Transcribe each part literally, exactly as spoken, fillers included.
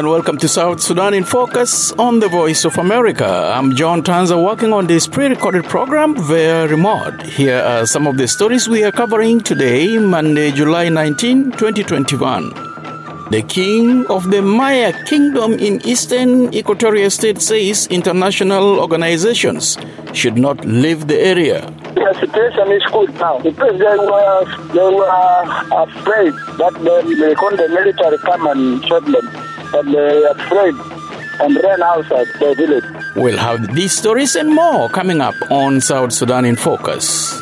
and welcome to South Sudan in Focus on the Voice of America. I'm John Tanza, working on this pre-recorded program via remote. Here are some of the stories we are covering today, Monday, July nineteenth, twenty twenty-one. The king of the Maya Kingdom in eastern Equatorial State says international organizations should not leave the area. The situation is good now because they were, they were afraid that they, they call the military come and shot them. But they are afraid and ran outside the village. We'll have these stories and more coming up on South Sudan in Focus.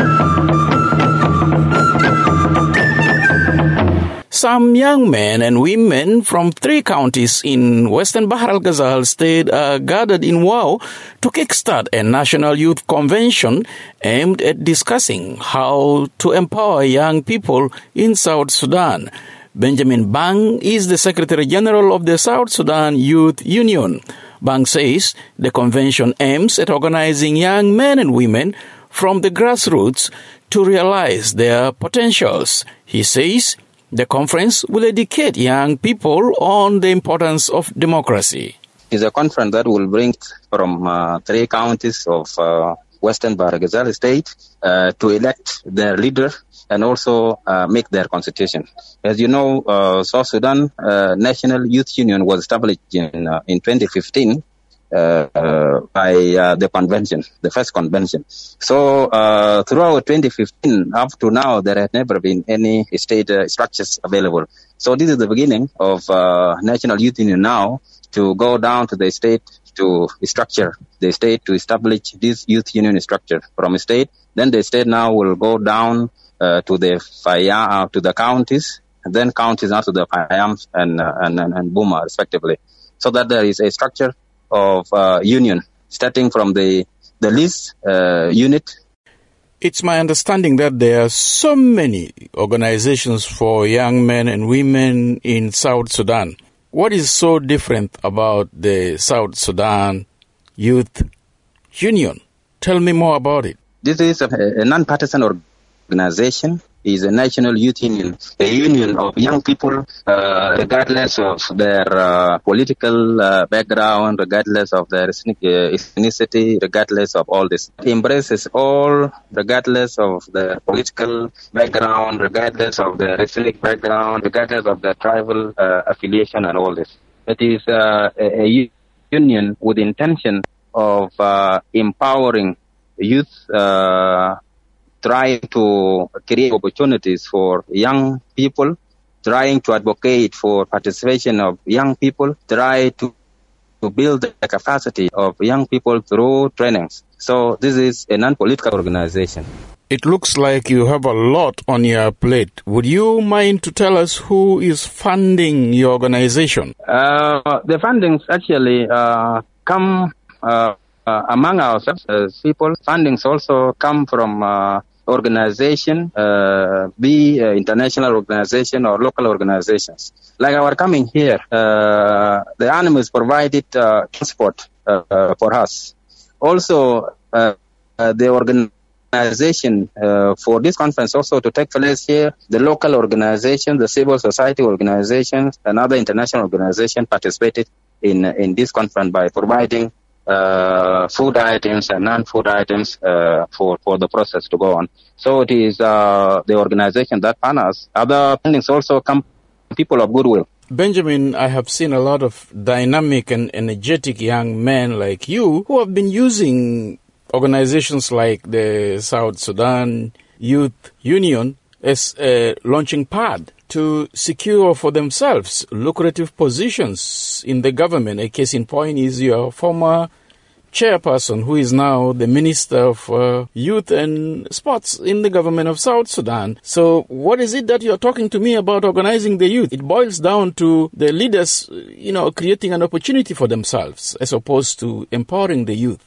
Some young men and women from three counties in western Bahr el Ghazal state are gathered in Wau to kickstart a national youth convention aimed at discussing how to empower young people in South Sudan. Benjamin Bang is the Secretary General of the South Sudan Youth Union. Bang says the convention aims at organizing young men and women from the grassroots to realize their potentials. He says the conference will educate young people on the importance of democracy. It's a conference that will bring from uh, three counties of uh, western Bahr el Ghazal state uh, to elect their leader and also uh, make their constitution. As you know, uh, South Sudan uh, National Youth Union was established in uh, in twenty fifteen uh, uh, by uh, the convention, the first convention. So uh, throughout twenty fifteen, up to now, there had never been any state uh, structures available. So this is the beginning of uh, National Youth Union now to go down to the state to structure the state, to establish this youth union structure from a state. Then the state now will go down Uh, to the Faya, uh, to the counties, and then counties now to the Fayams and, uh, and, and, and Buma, respectively. So that there is a structure of uh, union, starting from the, the least uh, unit. It's my understanding that there are so many organizations for young men and women in South Sudan. What is so different about the South Sudan Youth Union? Tell me more about it. This is a, a non-partisan organization. Organization is a national youth union, a union of young people, uh, regardless of their uh, political uh, background, regardless of their ethnicity, regardless of all this. It embraces all, regardless of their political background, regardless of their ethnic background, regardless of their tribal uh, affiliation and all this. It is uh, a, a union with intention of uh, empowering youth, uh, trying to create opportunities for young people, trying to advocate for participation of young people, try to, to build the capacity of young people through trainings. So this is a non-political organization. It looks like you have a lot on your plate. Would you mind to tell us who is funding your organization? Uh, the fundings actually uh, come uh, uh, among ourselves as people. Fundings also come from uh, organization, uh, be uh, international organization or local organizations. Like our coming here, uh, the animals provided uh, transport uh, uh, for us. Also, uh, uh, the organization uh, for this conference also to take place here, the local organizations, the civil society organizations, and other international organizations participated in in this conference by providing Uh, food items and non-food items uh, for, for the process to go on. So it is uh, the organization that partners. Other fundings also come from people of goodwill. Benjamin, I have seen a lot of dynamic and energetic young men like you who have been using organizations like the South Sudan Youth Union as a launching pad to secure for themselves lucrative positions in the government. A case in point is your former chairperson, who is now the Minister of uh, Youth and Sports in the government of South Sudan. So what is it that you're talking to me about organizing the youth? It boils down to the leaders, you know, creating an opportunity for themselves as opposed to empowering the youth.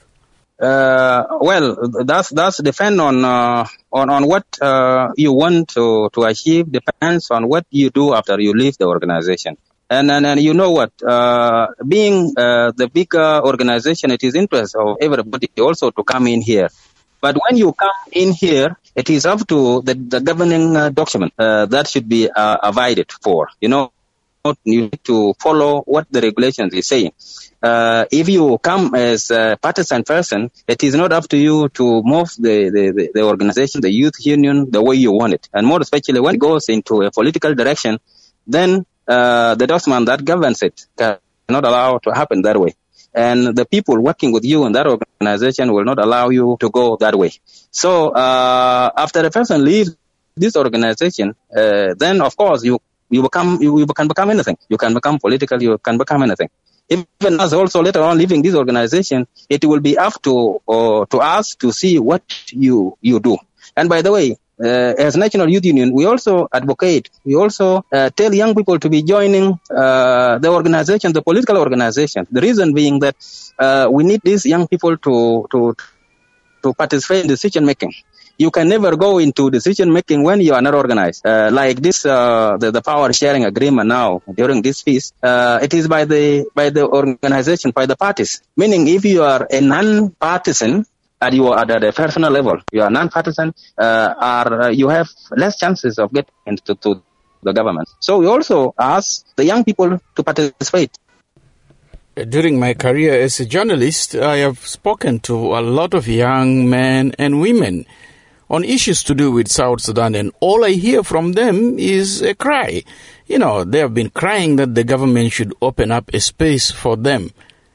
Uh, well, that's that's depend on uh, on on what uh, you want to to achieve. Depends on what you do after you leave the organization. And and, and you know what? Uh, being uh, the bigger organization, it is interest of everybody also to come in here. But when you come in here, it is up to the, the governing uh, document uh, that should be uh, abided for. You know, you need to follow what the regulations is saying. Uh, if you come as a partisan person, it is not up to you to move the, the, the organization, the youth union, the way you want it. And more especially when it goes into a political direction, then uh, the document that governs it cannot allow to happen that way. And the people working with you in that organization will not allow you to go that way. So uh, after a person leaves this organization, uh, then of course you you become you, you can become anything. You can become political. You can become anything. Even us also later on leaving this organization, it will be up to uh, to us to see what you you do. And by the way, uh, as National Youth Union, we also advocate. We also uh, tell young people to be joining uh, the organization, the political organization. The reason being that uh, we need these young people to to to participate in decision making. You can never go into decision making when you are not organized. Uh, like this, uh, the, the power sharing agreement now during this piece, uh, it is by the by the organization, by the parties. Meaning, if you are a non-partisan and you are at a personal level, you are non-partisan, uh, are uh, you have less chances of getting into to the government. So we also ask the young people to participate. During my career as a journalist, I have spoken to a lot of young men and women on issues to do with South Sudan, and all I hear from them is a cry. You know, they have been crying that the government should open up a space for them.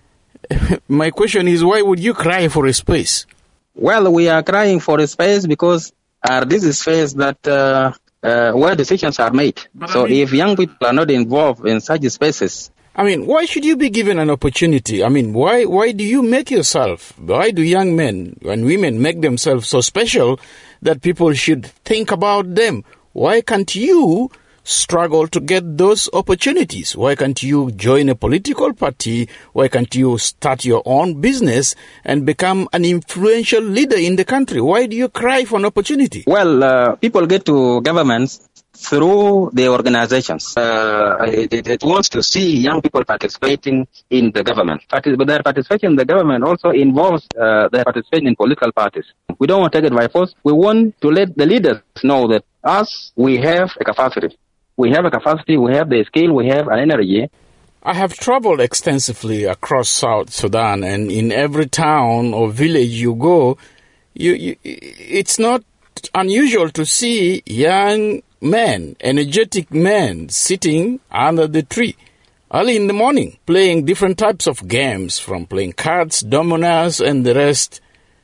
My question is, why would you cry for a space? Well, we are crying for a space because uh, this is a space that uh, uh, where decisions are made. But so I mean, if young people are not involved in such spaces, I mean, why should you be given an opportunity? I mean, why why do you make yourself, why do young men and women make themselves so special that people should think about them? Why can't you struggle to get those opportunities? Why can't you join a political party? Why can't you start your own business and become an influential leader in the country? Why do you cry for an opportunity? Well, uh, people get to governments through the organizations. Uh, it, it, it wants to see young people participating in the government. But their participation in the government also involves uh, their participation in political parties. We don't want to take it by force. We want to let the leaders know that us, we have a capacity. We have a capacity, we have the skill, we have an energy. I have traveled extensively across South Sudan, and in every town or village you go, you, you it's not unusual to see young men, energetic men, sitting under the tree early in the morning, playing different types of games, from playing cards, dominoes, and the rest.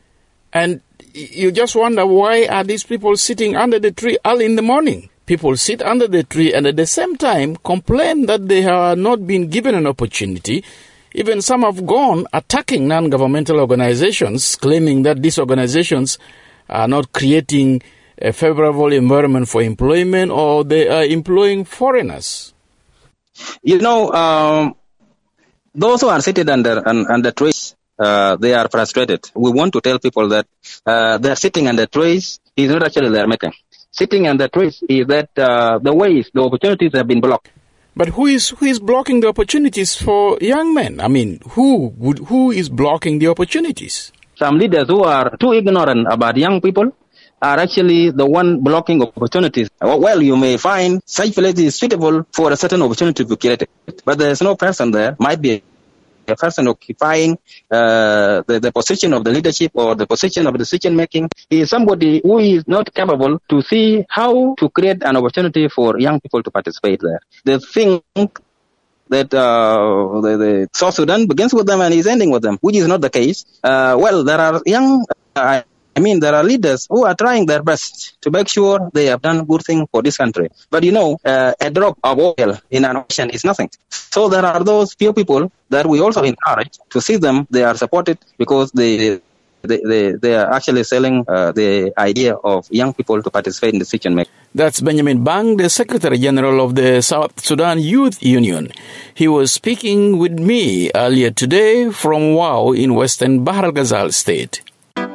And you just wonder, why are these people sitting under the tree early in the morning? People sit under the tree and at the same time complain that they have not been given an opportunity. Even some have gone attacking non-governmental organizations, claiming that these organizations are not creating a favorable environment for employment, or they are employing foreigners. You know, um, those who are sitting under under trees, uh, they are frustrated. We want to tell people that uh, they are sitting under trees is not actually their making. Sitting under trees is that uh, the ways, the opportunities have been blocked. But who is who is blocking the opportunities for young men? I mean, who would who is blocking the opportunities? Some leaders who are too ignorant about young people are actually the one blocking opportunities. Well, you may find such place is suitable for a certain opportunity to be created, but there's no person there. Might be a person occupying uh, the, the position of the leadership or the position of decision making. He is somebody who is not capable to see how to create an opportunity for young people to participate there. They think that uh, the, the South Sudan begins with them and is ending with them, which is not the case. Uh, well, there are young... Uh, I mean, there are leaders who are trying their best to make sure they have done good thing for this country. But you know, uh, a drop of oil in an ocean is nothing. So there are those few people that we also encourage to see them. They are supported because they they they, they are actually selling uh, the idea of young people to participate in decision making. That's Benjamin Bang, the Secretary General of the South Sudan Youth Union. He was speaking with me earlier today from Wau in western Bahr el Ghazal state.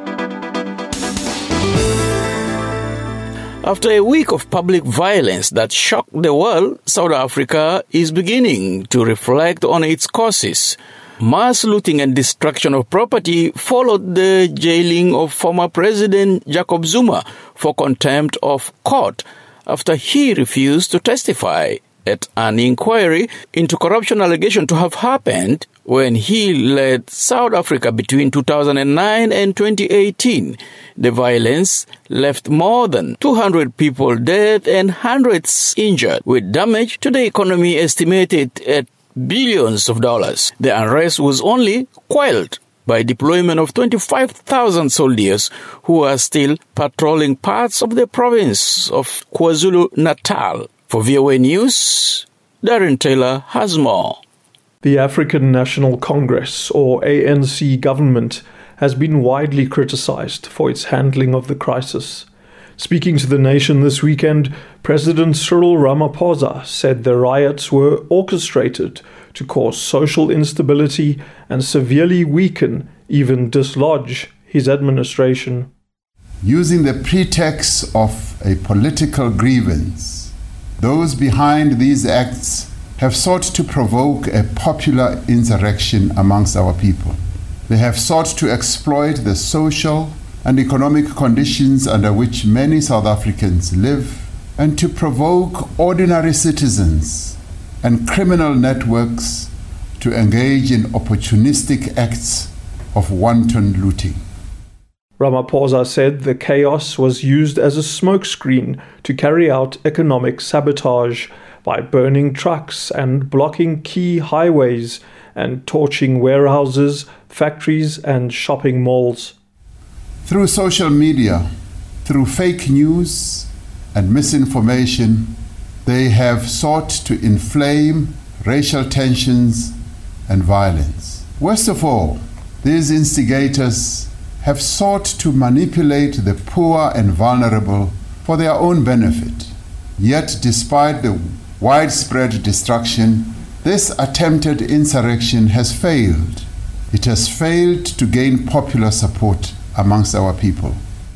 After a week of public violence that shocked the world, South Africa is beginning to reflect on its causes. Mass looting and destruction of property followed the jailing of former President Jacob Zuma for contempt of court after he refused to testify at an inquiry into corruption allegations to have happened when he led South Africa between two thousand nine and twenty eighteen. The violence left more than two hundred people dead and hundreds injured, with damage to the economy estimated at billions of dollars. The unrest was only quelled by deployment of twenty-five thousand soldiers who are still patrolling parts of the province of KwaZulu-Natal. For V O A News, Darren Taylor has more. The African National Congress, or A N C government, has been widely criticized for its handling of the crisis. Speaking to the nation this weekend, President Cyril Ramaphosa said the riots were orchestrated to cause social instability and severely weaken, even dislodge, his administration. Using the pretext of a political grievance, those behind these acts have sought to provoke a popular insurrection amongst our people. They have sought to exploit the social and economic conditions under which many South Africans live, and to provoke ordinary citizens and criminal networks to engage in opportunistic acts of wanton looting. Ramaphosa said the chaos was used as a smokescreen to carry out economic sabotage by burning trucks and blocking key highways and torching warehouses, factories and shopping malls. Through social media, through fake news and misinformation, they have sought to inflame racial tensions and violence. Worst of all, these instigators have sought to manipulate the poor and vulnerable for their own benefit. Yet, despite the widespread destruction, this attempted insurrection has failed. It has failed to gain popular support amongst our people.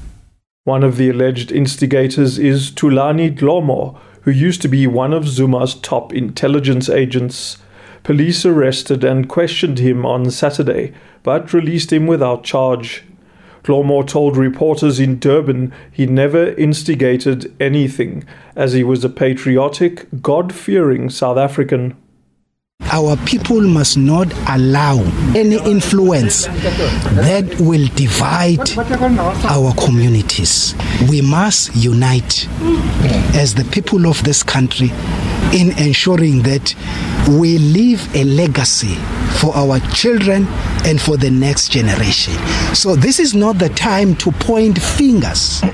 One of the alleged instigators is Thulani Dlomo, who used to be one of Zuma's top intelligence agents. Police arrested and questioned him on Saturday, but released him without charge. Dlomo told reporters in Durban he never instigated anything, as he was a patriotic, God-fearing South African. Our people must not allow any influence that will divide our communities. We must unite as the people of this country in ensuring that we leave a legacy for our children and for the next generation. So this is not the time to point fingers.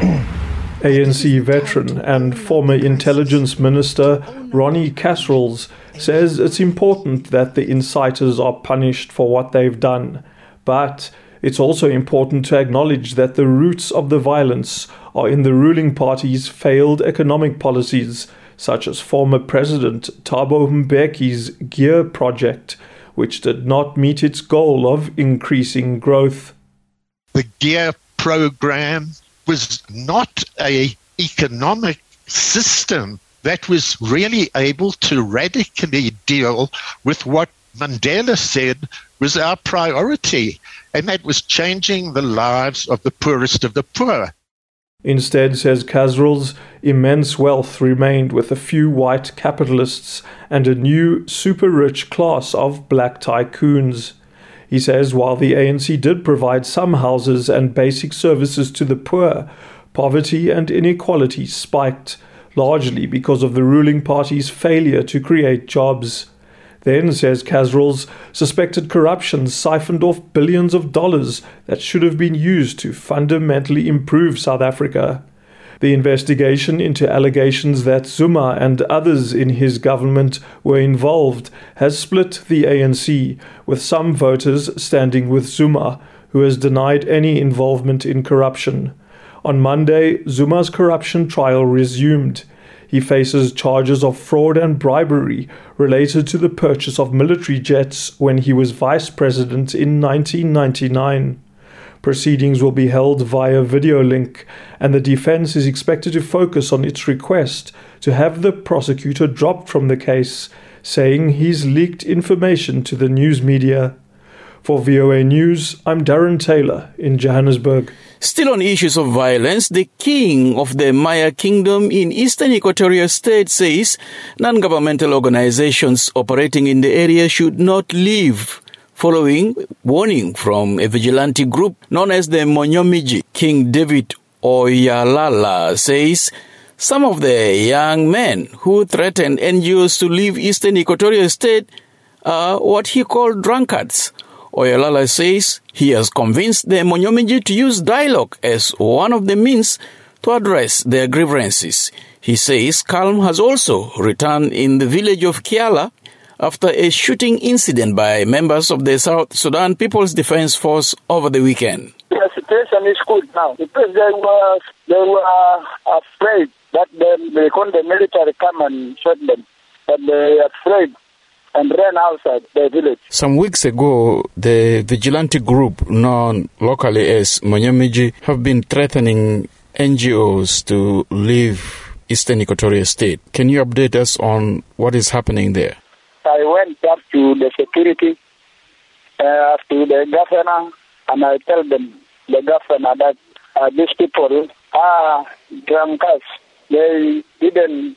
A N C veteran and former intelligence minister Ronnie Kasrils says it's important that the inciters are punished for what they've done, but it's also important to acknowledge that the roots of the violence are in the ruling party's failed economic policies, such as former President Thabo Mbeki's GEAR project, which did not meet its goal of increasing growth. The GEAR program was not an economic system that was really able to radically deal with what Mandela said was our priority, and that was changing the lives of the poorest of the poor. Instead, says Kasrils, immense wealth remained with a few white capitalists and a new super-rich class of black tycoons. He says while the A N C did provide some houses and basic services to the poor, poverty and inequality spiked, largely because of the ruling party's failure to create jobs. Then, says Kasrils, suspected corruption siphoned off billions of dollars that should have been used to fundamentally improve South Africa. The investigation into allegations that Zuma and others in his government were involved has split the A N C, with some voters standing with Zuma, who has denied any involvement in corruption. On Monday, Zuma's corruption trial resumed. He faces charges of fraud and bribery related to the purchase of military jets when he was vice president in nineteen ninety-nine. Proceedings will be held via video link, and the defense is expected to focus on its request to have the prosecutor dropped from the case, saying he's leaked information to the news media. For V O A News, I'm Darren Taylor in Johannesburg. Still on issues of violence, the king of the Maya Kingdom in Eastern Equatoria State says non-governmental organizations operating in the area should not leave, following warning from a vigilante group known as the Monyomiji. King David Oyalala says some of the young men who threatened N G Os to leave Eastern Equatoria State are what he called drunkards. Oyalala says he has convinced the Monyomiji to use dialogue as one of the means to address their grievances. He says calm has also returned in the village of Kiala after a shooting incident by members of the South Sudan People's Defense Force over the weekend. The situation is good now because they were, they were afraid that they, they call the military come and shoot them, but they are afraid and ran outside the village. Some weeks ago, the vigilante group known locally as Monyomiji have been threatening N G Os to leave Eastern Equatoria State. Can you update us on what is happening there? I went up to the security, uh, to the governor, and I tell them, the governor, that uh, these people are drunkards. They didn't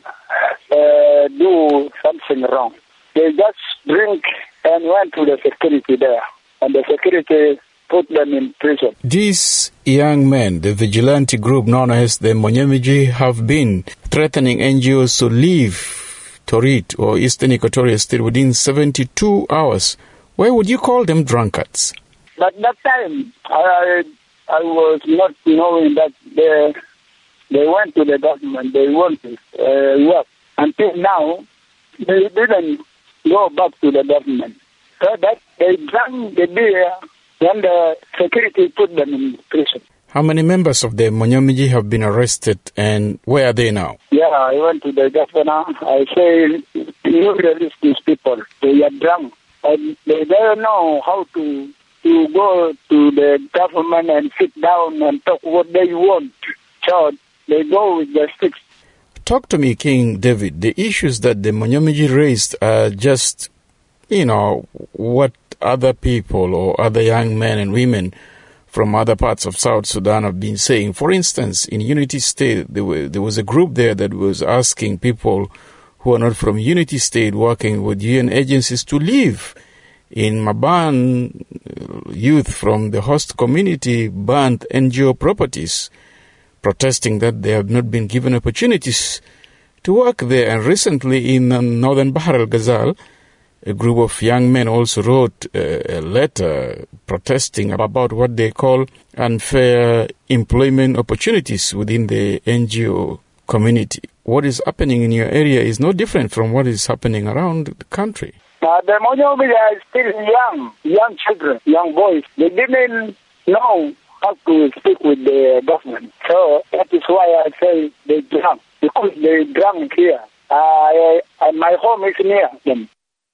uh, do something wrong. They just drink and went to the security there, and the security put them in prison. These young men, the vigilante group known as the Monyomiji, have been threatening N G Os to leave Torit or Eastern Equatoria State within seventy-two hours. Why would you call them drunkards? But that time, I I was not knowing that they, they went to the government, they wanted uh, work. Until now, they didn't go back to the government. So that they drank the beer, then the security put them in prison. How many members of the Monyomiji have been arrested and where are they now? Yeah, I went to the governor. I say, you release these people. They are drunk. And they don't know how to, to go to the government and sit down and talk what they want. So they go with the sticks. Talk to me, King David. The issues that the Monyomiji raised are just, you know, what other people or other young men and women from other parts of South Sudan have been saying. For instance, in Unity State, there, were, there was a group there that was asking people who are not from Unity State working with U N agencies to leave. In Maban, youth from the host community burned N G O properties, protesting that they have not been given opportunities to work there. And recently in uh, northern Bahr el-Ghazal, a group of young men also wrote uh, a letter protesting about what they call unfair employment opportunities within the N G O community. What is happening in your area is no different from what is happening around the country. Uh, the Monyomiji are still young, young children, young boys. They didn't know how to speak with the government. So that is why I say they drunk, because they drunk here. Uh, I, I, my home is near them.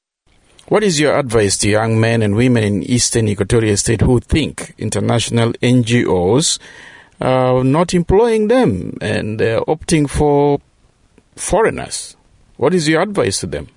What is your advice to young men and women in Eastern Equatoria State who think international N G Os are not employing them and they're opting for foreigners? What is your advice to them?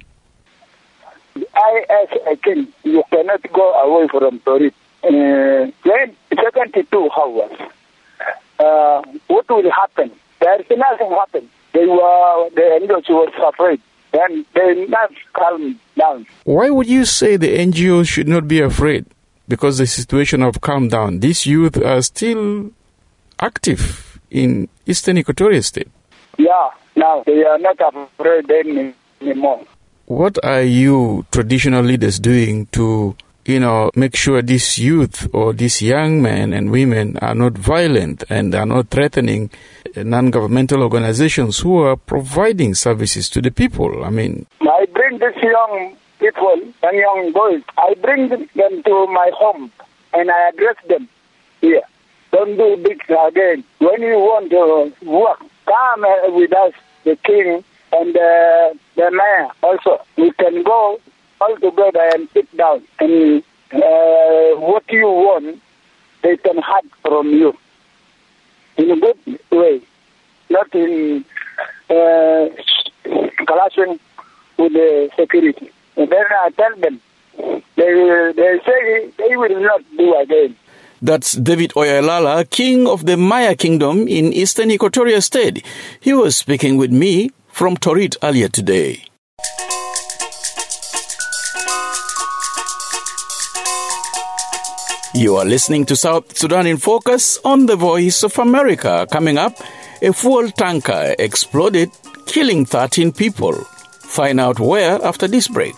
I, as a king, you cannot go away from Torit. Uh, then seventy-two hours. Uh, what will happen? There is nothing happen. They were, the N G Os were afraid. Then they not calm down. Why would you say the N G Os should not be afraid? Because the situation have calmed down. These youth are still active in Eastern Equatoria State. Yeah, now they are not afraid anymore. What are you traditional leaders doing to, you know, make sure these youth or these young men and women are not violent and are not threatening non-governmental organizations who are providing services to the people? I mean, I bring these young people and young boys, I bring them to my home and I address them here. Don't do this again. When you want to work, come with us, the king and uh, the mayor also. We can go all together and sit down. And uh, what you want, they can have from you. In a good way. Not in uh, clashing with the security. And then I tell them, they, they say they will not do again. That's David Oyalala, king of the Maya Kingdom in eastern Equatoria State. He was speaking with me from Torit earlier today. You are listening to South Sudan in Focus on the Voice of America. Coming up, a fuel tanker exploded, killing thirteen people. Find out where after this break.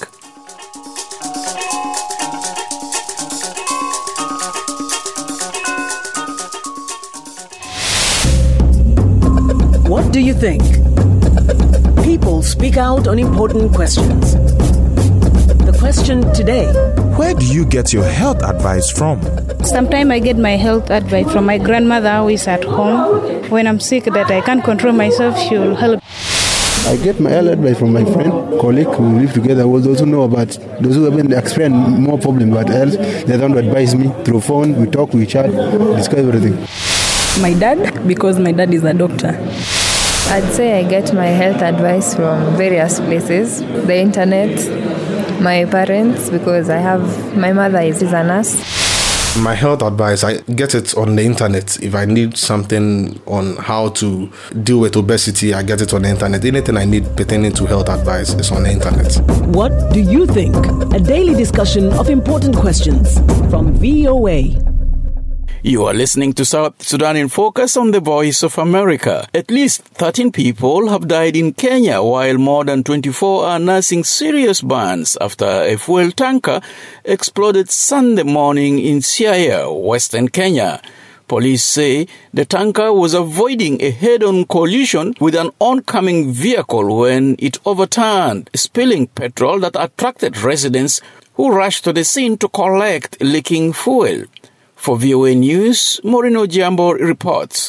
What do you think? People speak out on important questions. The question today: where do you get your health advice from? Sometimes I get my health advice from my grandmother who is at home. When I'm sick that I can't control myself, she will help. I get my health advice from my friend, colleague who live together. Those who know about, those who have experienced more problems about health, they don't advise me through phone. We talk, we chat, discuss everything. My dad, because my dad is a doctor. I'd say I get my health advice from various places, the internet, my parents, because I have, my mother is, is a nurse. My health advice, I get it on the internet. If I need something on how to deal with obesity, I get it on the internet. Anything I need pertaining to health advice is on the internet. What do you think? A daily discussion of important questions from V O A. You are listening to South Sudan in Focus on the Voice of America. At least thirteen people have died in Kenya, while more than twenty-four are nursing serious burns after a fuel tanker exploded Sunday morning in Siaya, Western Kenya. Police say the tanker was avoiding a head-on collision with an oncoming vehicle when it overturned, spilling petrol that attracted residents who rushed to the scene to collect leaking fuel. For V O A News, Morino Giambo reports.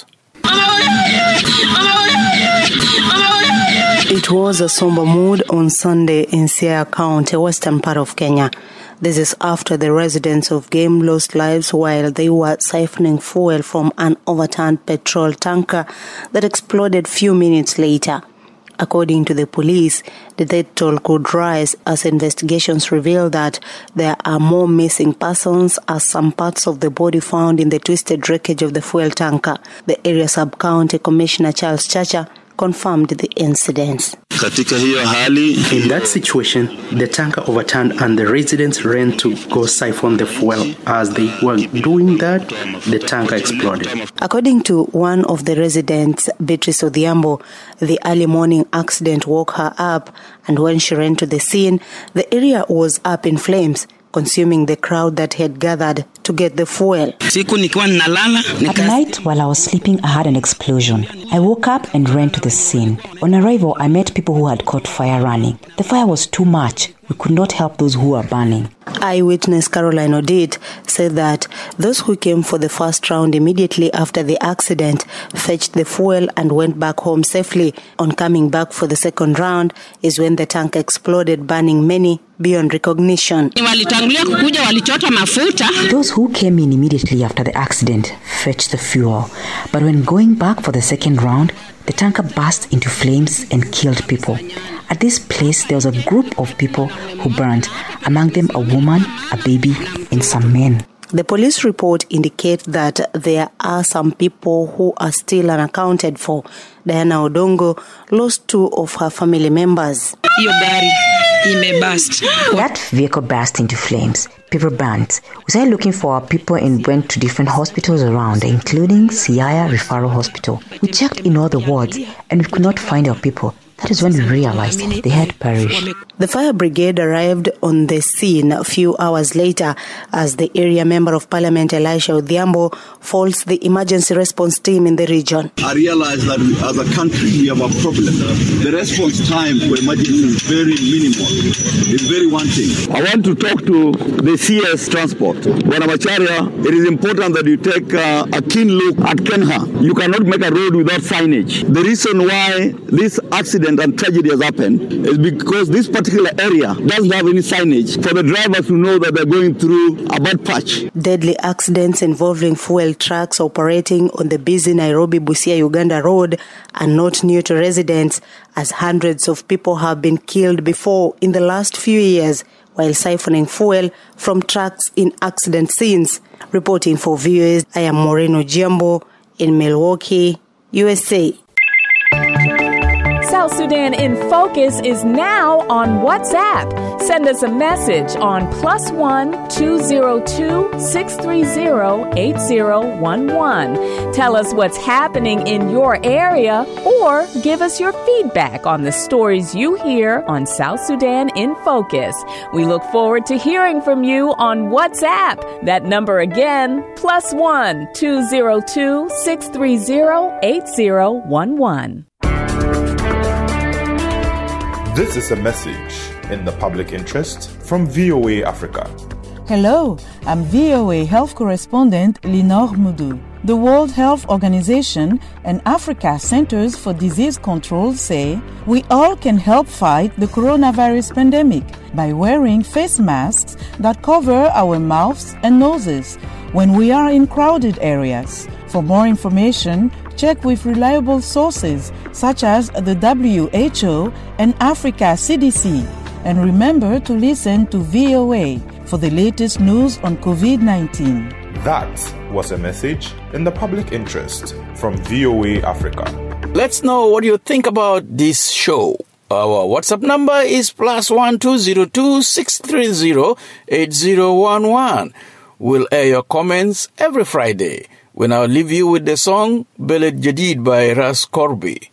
It was a somber mood on Sunday in Siaya County, western part of Kenya. This is after the residents of Game lost lives while they were siphoning fuel from an overturned petrol tanker that exploded few minutes later. According to the police, the death toll could rise as investigations reveal that there are more missing persons as some parts of the body found in the twisted wreckage of the fuel tanker. The area sub-county commissioner Charles Chacha confirmed the incidents. In that situation, the tanker overturned and the residents ran to go siphon the fuel. As they were doing that, the tanker exploded. According to one of the residents, Beatrice Odhiambo, the early morning accident woke her up, and when she ran to the scene, the area was up in flames, consuming the crowd that had gathered to get the fuel. At night, while I was sleeping, I had an explosion. I woke up and ran to the scene. On arrival, I met people who had caught fire running. The fire was too much. We could not help those who were burning. Eyewitness Caroline Odit said that those who came for the first round immediately after the accident fetched the fuel and went back home safely. On coming back for the second round is when the tank exploded, burning many beyond recognition. Those who came in immediately after the accident fetched the fuel, but when going back for the second round, the tanker burst into flames and killed people. At this place, there was a group of people who burned, among them a woman, a baby, and some men. The police report indicates that there are some people who are still unaccounted for. Diana Odongo lost two of her family members. That vehicle burst into flames. People burned. We started looking for our people and went to different hospitals around, including Siaya Referral Hospital. We checked in all the wards and we could not find our people. That is when we realized they had perished. The fire brigade arrived on the scene a few hours later as the area member of parliament Elisha Odhiambo faults the emergency response team in the region. I realize that we, as a country we have a problem. The response time for emergency is very minimal. It's very wanting. I want to talk to the C S Transport. Wanamacharia, it is important that you take uh, a keen look at Kenha. You cannot make a road without signage. The reason why this accident and tragedy has happened is because this particular area doesn't have any signage for the drivers to know that they're going through a bad patch. Deadly accidents involving fuel trucks operating on the busy Nairobi-Busia Uganda road are not new to residents, as hundreds of people have been killed before in the last few years while siphoning fuel from trucks in accident scenes. Reporting for V O A, I am Moreno Giambo in Milwaukee, U S A. South Sudan in Focus is now on WhatsApp. Send us a message on plus one two zero two six three zero eight zero one one. Tell us what's happening in your area or give us your feedback on the stories you hear on South Sudan in Focus. We look forward to hearing from you on WhatsApp. That number again, plus one two zero two six three zero eight zero one one. This is a message in the public interest from V O A Africa. Hello, I'm V O A Health Correspondent Linor Mudu. The World Health Organization and Africa Centers for Disease Control say we all can help fight the coronavirus pandemic by wearing face masks that cover our mouths and noses when we are in crowded areas. For more information, check with reliable sources such as the W H O and Africa C D C. And remember to listen to V O A for the latest news on covid nineteen. That was a message in the public interest from V O A Africa. Let's know what you think about this show. Our WhatsApp number is plus one two zero two six three zero eight zero one one. We'll air your comments every Friday. We now leave you with the song Beled Jadid by Ras Corby.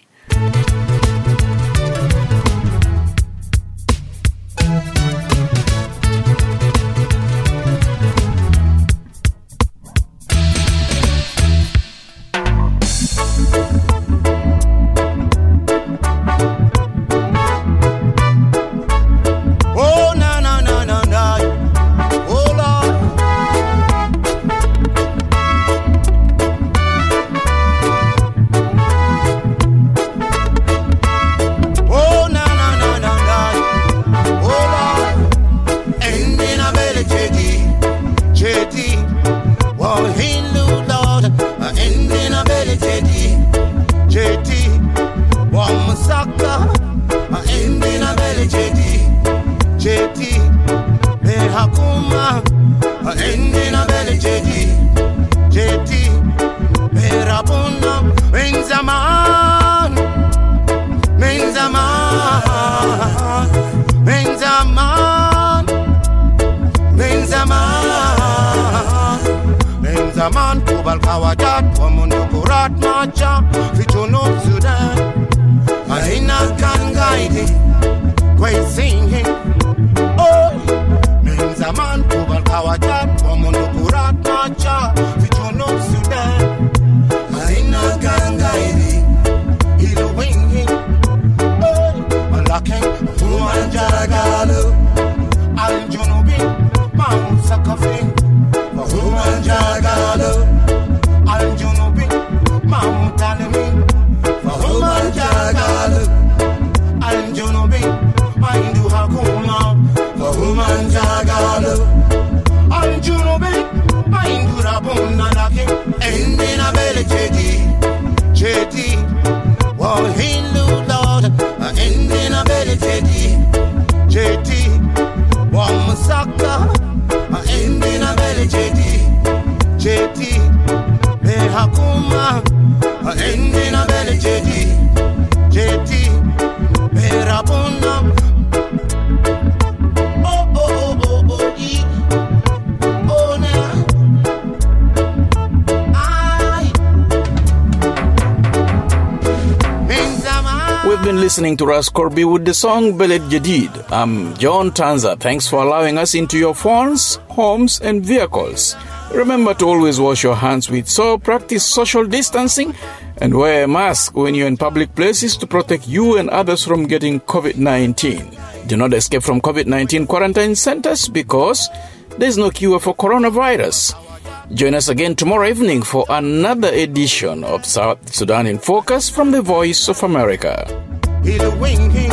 Listening to Ras Corby with the song Beled Jadid. I'm John Tanza. Thanks for allowing us into your phones, homes, and vehicles. Remember to always wash your hands with soap, practice social distancing, and wear a mask when you're in public places to protect you and others from getting covid nineteen. Do not escape from covid nineteen quarantine centers because there's no cure for coronavirus. Join us again tomorrow evening for another edition of South Sudan in Focus from the Voice of America. Ila wingi,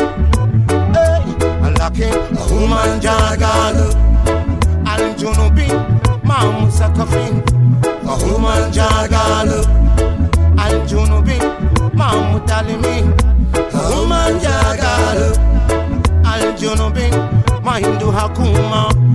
eh, alake, ahuman jagalu, aljunubi, mamu sakafin, ahuman jagalu, aljunubi, mamu talimi, ahuman jagalu, aljunubi, mahindu hakuma